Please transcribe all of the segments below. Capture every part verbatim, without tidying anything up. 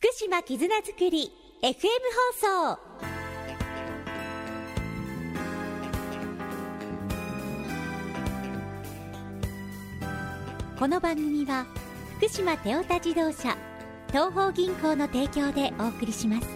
福島絆づくり エフエム 放送。この番組は福島テオタ自動車東邦銀行の提供でお送りします。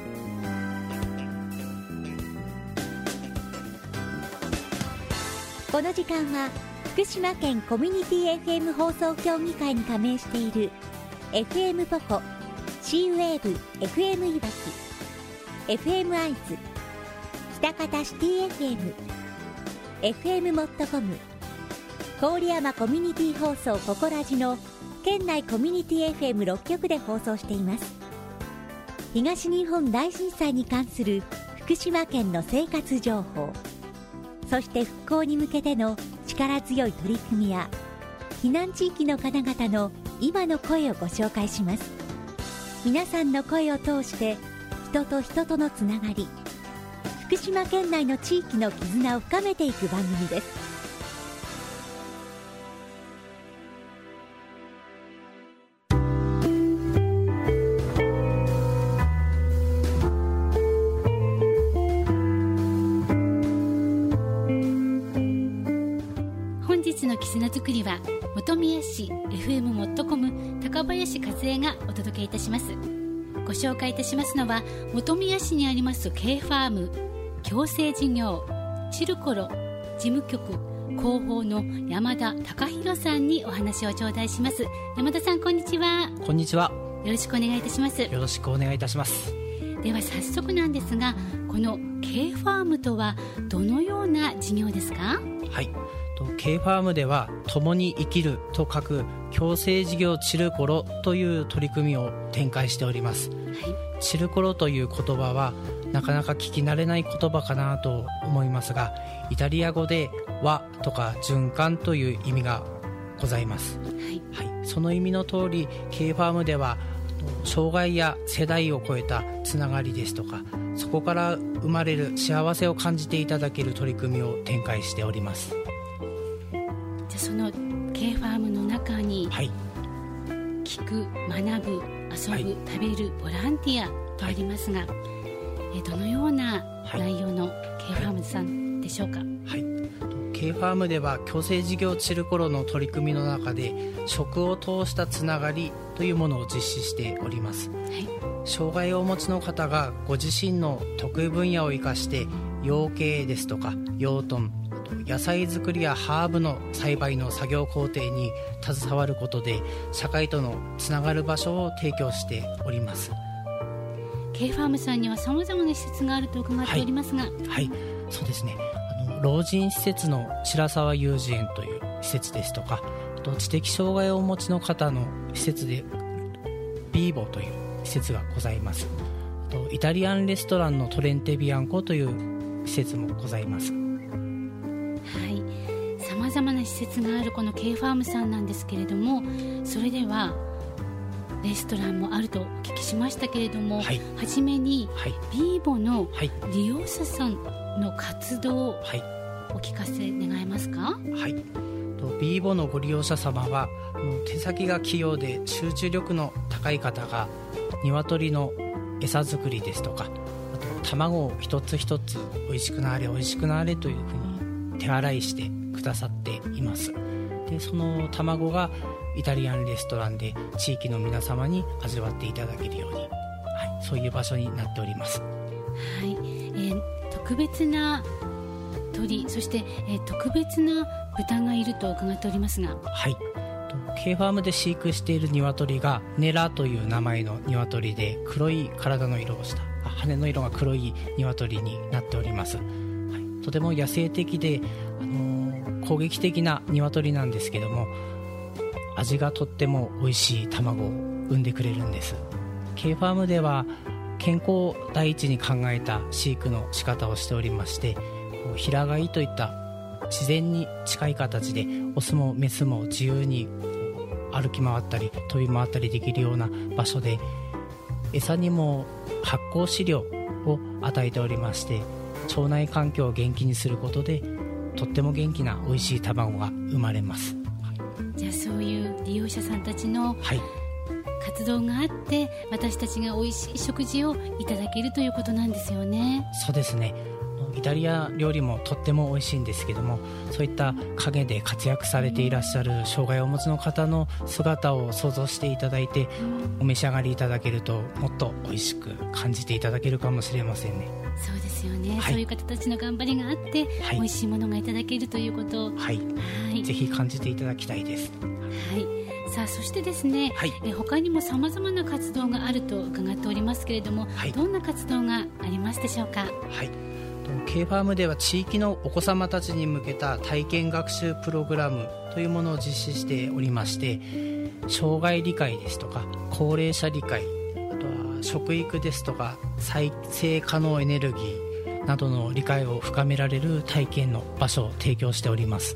この時間は福島県コミュニティ エフエム 放送協議会に加盟している エフエム ポコ、シーウェーブ エフエム いわき、エフエム アイズ、北方シティ エフエム、エフエム モットコム、郡山コミュニティ放送ココラジの県内コミュニティ エフエムろっ 局で放送しています。東日本大震災に関する福島県の生活情報、そして復興に向けての力強い取り組みや避難地域の方々の今の声をご紹介します。皆さんの声を通して人と人とのつながり、福島県内の地域の絆を深めていく番組です。 本日の絆づくりは本宮市 エフエム モットコム高林和恵がお届けいたします。ご紹介いたしますのは本宮市にあります K ファーム共生事業チルコロ事務局広報の山田隆弘さんにお話を頂戴します。山田さん、こんにちは。 こんにちは。 よろしくお願いいたします。 よろしくお願いいたします。 では早速なんですが、この K ファームとはどのような事業ですか？ はい、K ファームでは共に生きると書く共生事業チルコロという取り組みを展開しております。はい、チルコロという言葉はなかなか聞き慣れない言葉かなと思いますが、イタリア語で和とか循環という意味がございます。はい、はい、その意味の通り K ファームでは障害や世代を超えたつながりですとか、そこから生まれる幸せを感じていただける取り組みを展開しております。 じゃあその K ファームの中に、はい、聞く、学ぶ、遊ぶ、はい、食べる、ボランティアとありますが、はい、えどのような内容の K ファームさんでしょうか？はい、 はい、K ファームでは共生事業チルコロの取り組みの中で食を通したつながりというものを実施しております。はい、障害をお持ちの方がご自身の得意分野を生かして養鶏ですとか養豚、野菜作りやハーブの栽培の作業工程に携わることで社会とのつながる場所を提供しております。 K ファームさんには様々な施設があると伺っておりますが、はい、 はい、そうですね、あの老人施設の白沢幼児園という施設ですとか、あと知的障害をお持ちの方の施設でビーボという施設がございます。あとイタリアンレストランのトレンテビアンコという施設もございます。 さまざまな施設があるこの K ファームさんなんですけれども、それではレストランもあるとお聞きしましたけれども、はい、初めに、はい、ビーボの利用者さんの活動をお聞かせ願えますか？ はい、ビーボのご利用者様は手先が器用で集中力の高い方が鶏の餌作りですとか、あと卵を一つ一つおいしくなれおいしくなれというふうに手洗いしてくださっています。でその卵がイタリアンレストランで地域の皆様に味わっていただけるように、はい、そういう場所になっております。はい、 えー、特別な鳥、そして、えー、特別な豚がいると伺っておりますが、 はい、K ファームで飼育している鶏がネラという名前の鶏で、黒い体の色をした羽の色が黒い鶏になっております。はい、とても野生的で、あのー、攻撃的な鶏なんですけども、味がとっても美味しい卵を産んでくれるんです。 K ファームでは健康を第一に考えた飼育の仕方をしておりまして、平飼いといった自然に近い形でオスもメスも自由に歩き回ったり飛び回ったりできるような場所で、餌にも発酵飼料を与えておりまして、腸内環境を元気にすることでとっても元気な美味しい卵が生まれます。 じゃあそういう利用者さんたちの活動があって私たちが美味しい食事をいただけるということなんですよね。 そうですね。イタリア料理もとっても美味しいんですけども、そういった陰で活躍されていらっしゃる障害をお持ちの方の姿を想像していただいて、お召し上がりいただけるともっと美味しく感じていただけるかもしれませんね。 そうですよね、はい、そういう方たちの頑張りがあって、はい、美味しいものがいただけるということを、はい、はい、 ぜひ感じていただきたいです。 はい、さあそしてですね、はい、え他にもさまざまな活動があると伺っておりますけれども、はい、どんな活動がありますでしょうか。 はい、K ファームでは地域のお子様たちに向けた体験学習プログラムというものを実施しておりまして、障害理解ですとか高齢者理解、あとは食育ですとか再生可能エネルギーなどの理解を深められる体験の場所を提供しております。 はい、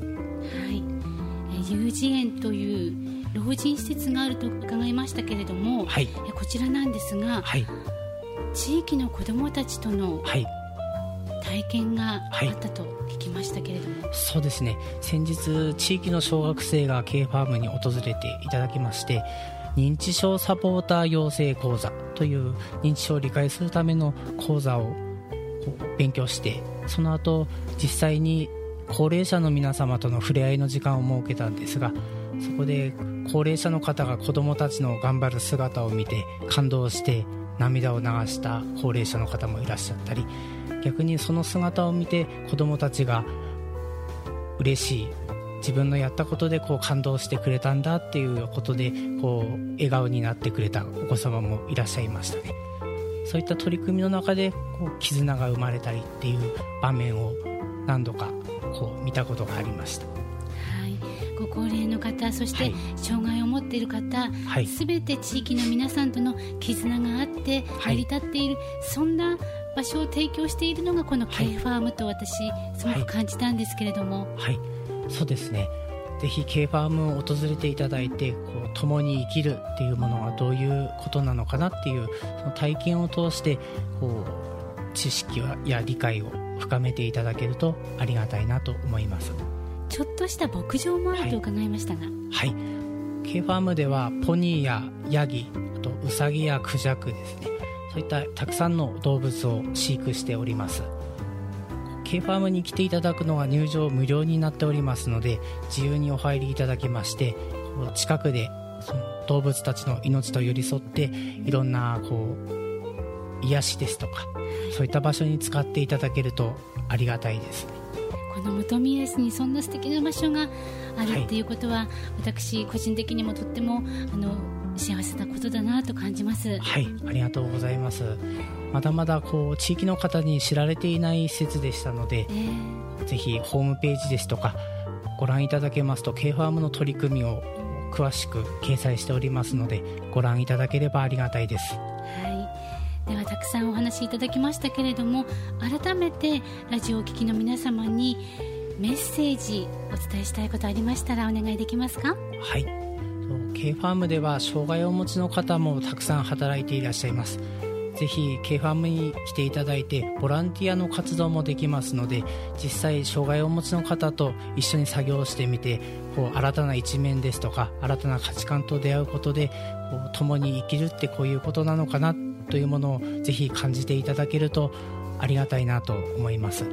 え幼児園という老人施設があると伺いましたけれども、はい、えこちらなんですが、はい、地域の子どもたちとの、はい、体験があったと聞きましたけれども、はい、 そうですね。先日地域の小学生が K ファームに訪れていただきまして、認知症サポーター養成講座という認知症を理解するための講座を勉強して、その後実際に高齢者の皆様との触れ合いの時間を設けたんですが、そこで高齢者の方が子どもたちの頑張る姿を見て感動して涙を流した高齢者の方もいらっしゃったり、逆にその姿を見て子どもたちが嬉しい、自分のやったことでこう感動してくれたんだっていうことでこう笑顔になってくれたお子様もいらっしゃいましたね。そういった取り組みの中でこう絆が生まれたりっていう場面を何度かこう見たことがありました。 ご高齢の方、そして障害を持っている方、はい、全て地域の皆さんとの絆があって成り立っている、はい、そんな場所を提供しているのがこの K ファームと私すごく感じたんですけれども、 はい、はい、そうですね。ぜひ K ファームを訪れていただいて、こう共に生きるっていうものがどういうことなのかなっていうその体験を通してこう知識や理解を深めていただけるとありがたいなと思います。 ちょっとした牧場もあると伺いましたが、はい、 はい、K ファームではポニーやヤギ、あとウサギやクジャクですね、そういったたくさんの動物を飼育しております。 K ファームに来ていただくのは入場無料になっておりますので、自由にお入りいただけまして、近くでその動物たちの命と寄り添っていろんなこう癒しですとかそういった場所に使っていただけるとありがたいですね。 この本宮市にそんな素敵な場所があるっていうことは、はい、私個人的にもとってもあの幸せなことだなと感じます。 はい、ありがとうございます。まだまだこう地域の方に知られていない施設でしたので、えー、ぜひホームページですとかご覧いただけますと K ファームの取り組みを詳しく掲載しておりますので、ご覧いただければありがたいです。 はい、ではたくさんお話しいただきましたけれども、改めてラジオをお聞きの皆様にメッセージお伝えしたいことありましたらお願いできますか。 はい、K ファームでは障害をお持ちの方もたくさん働いていらっしゃいます。ぜひ K ファームに来ていただいてボランティアの活動もできますので、実際障害をお持ちの方と一緒に作業してみて、こう新たな一面ですとか新たな価値観と出会うことで、こう共に生きるってこういうことなのかなというものをぜひ感じていただけるとありがたいなと思います。はい、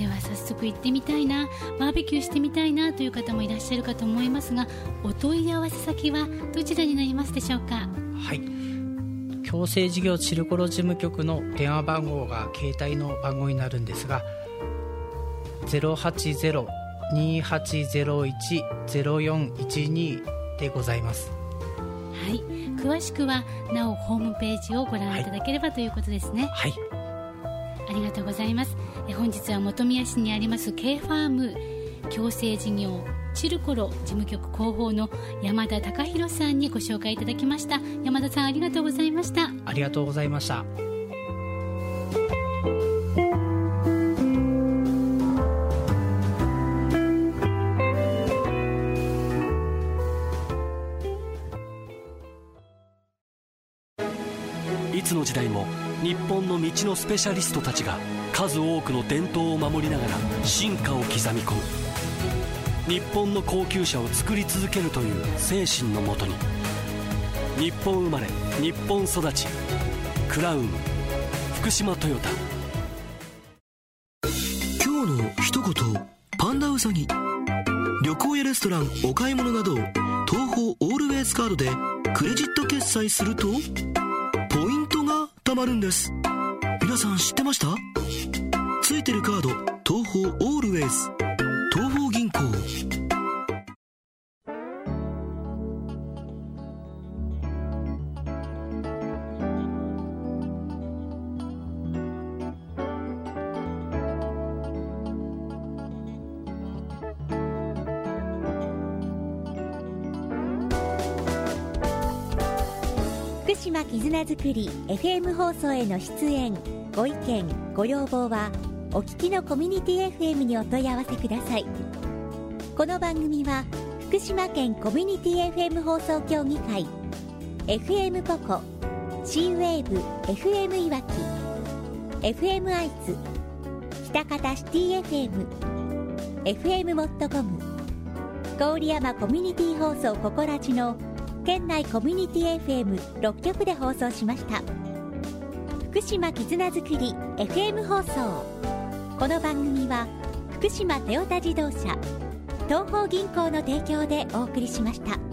では早速行ってみたいな、バーベキューしてみたいなという方もいらっしゃるかと思いますが、お問い合わせ先はどちらになりますでしょうか。 はい、共生事業チルコロ事務局の電話番号が携帯の番号になるんですが ゼロはちゼロ にはちゼロいち ゼロよんいちに でございます。 はい、詳しくはなおホームページをご覧いただければ、はい、ということですね。 はい、 ありがとうございます。え本日は本宮市にあります K ファーム共生事業チルコロ事務局広報の山田貴弘さんにご紹介いただきました。山田さん、ありがとうございました。 ありがとうございました。 いつの時代も日本の道のスペシャリストたちが数多くの伝統を守りながら進化を刻み込む。日本の高級車を作り続けるという精神のもとに日本生まれ日本育ち、クラウン福島トヨタ。 今日の一言、パンダウサギ。旅行やレストラン、お買い物など東宝オールウェイズカードでクレジット決済するとポイントが貯まるんです。皆さん知ってました？ついてるカード、東宝オールウェイズ、東宝銀行。 福島絆づくり エフエム 放送への出演、ご意見ご要望はお聞きのコミュニティ エフエム にお問い合わせください。この番組は福島県コミュニティ エフエム 放送協議会、 エフエム ポコ、 C ウェーブ エフエム いわき、 エフエム 愛知、喜多方シティ エフエム、 エフエム モットコム、郡山コミュニティ放送ココラジの県内コミュニティ エフエムろっきょくで放送しました。福島絆づくり エフエム 放送。この番組は福島トヨタ自動車、東邦銀行の提供でお送りしました。